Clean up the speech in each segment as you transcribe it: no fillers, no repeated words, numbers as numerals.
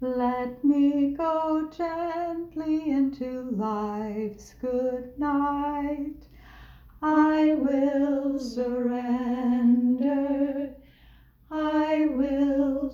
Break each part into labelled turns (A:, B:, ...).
A: Let me go gently into life's good night. I will surrender. I will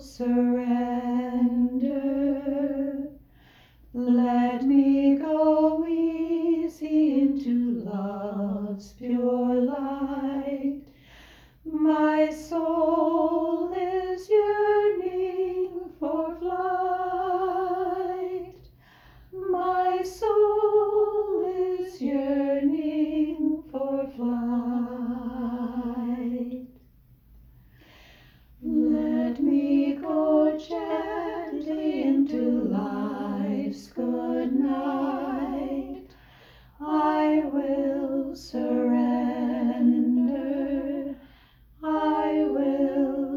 A: surrender. Let me go easy into love's pure light. My soul is yearning for flight. My soul is yearning for flight. Let me go gently into life's good night. I will surrender. I will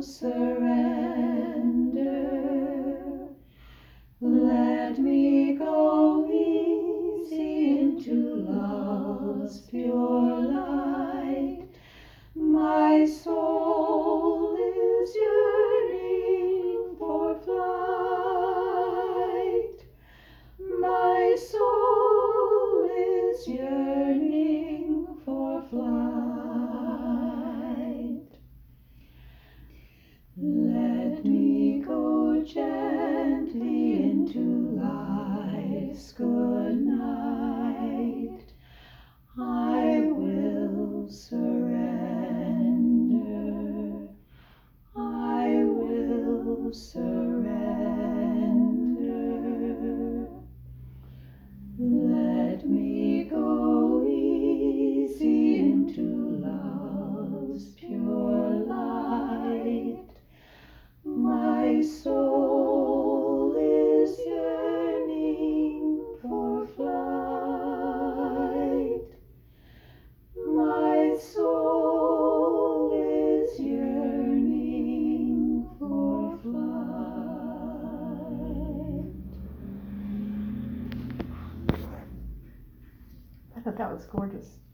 A: surrender. Let me go easy into love's pure light. My soul is yearning for flight. My soul is yearning for flight. Let me go gently into life's good night. I will surrender. I will surrender. Let me go easy into love's pure light. My soul is yearning for flight. My soul is yearning for flight. I thought that was gorgeous.